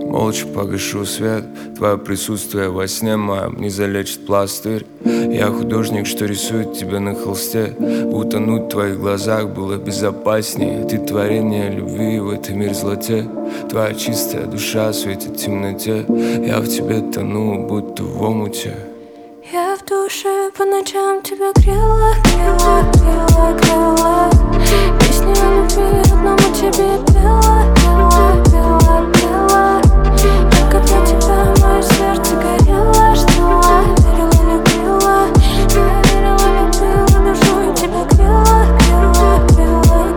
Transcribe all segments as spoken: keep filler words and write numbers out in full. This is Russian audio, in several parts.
молча погашу свет. Твое присутствие во сне моем не залечит пластырь. Я художник, что рисует тебя на холсте. Утонуть в твоих глазах было безопаснее. Ты творение любви в этой мерзлоте. Твоя чистая душа светит в темноте. Я в тебе тону, будто в омуте. Я в душе по ночам тебя грела, грела, грела, грела. Песни о любви одному тебе пела, пела, пела, пела. Только для тебя мое сердце горело, ждала, верила, любила. Я верила, любила, душу тебя грела, грела, грела,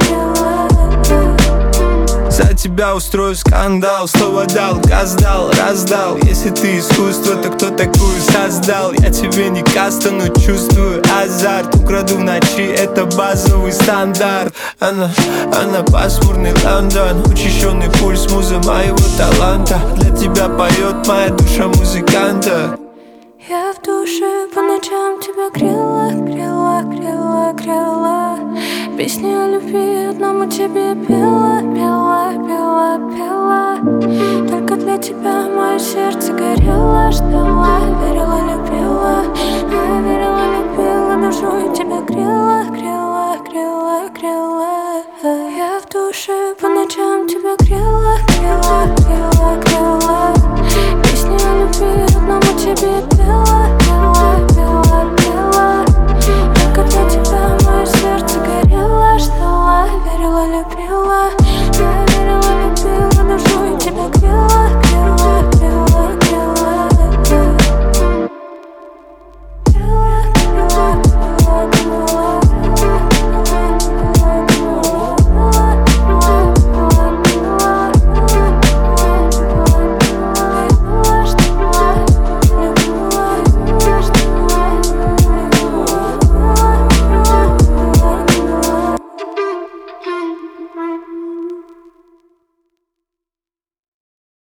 грела. За тебя устрою скандал, слово дал, газ дал, раздал. Если ты искусство, то кто такую создал? Я тебе не каста, но чувствую азарт. Украду в ночи, это базовый стандарт. Она, она пасмурный Лондон, учащенный пульс, муза моего таланта. Для тебя поет моя душа музыканта. Я в душе по ночам тебя грела, грела, грела, грела. Песни о любви одному тебе пела, пела, пела, пела. Только для тебя мое сердце горело, ждала, верила, любила. Я верила, любила, душу тебя грела, грела, грела, грела. Я в душе по ночам тебя грела, грела.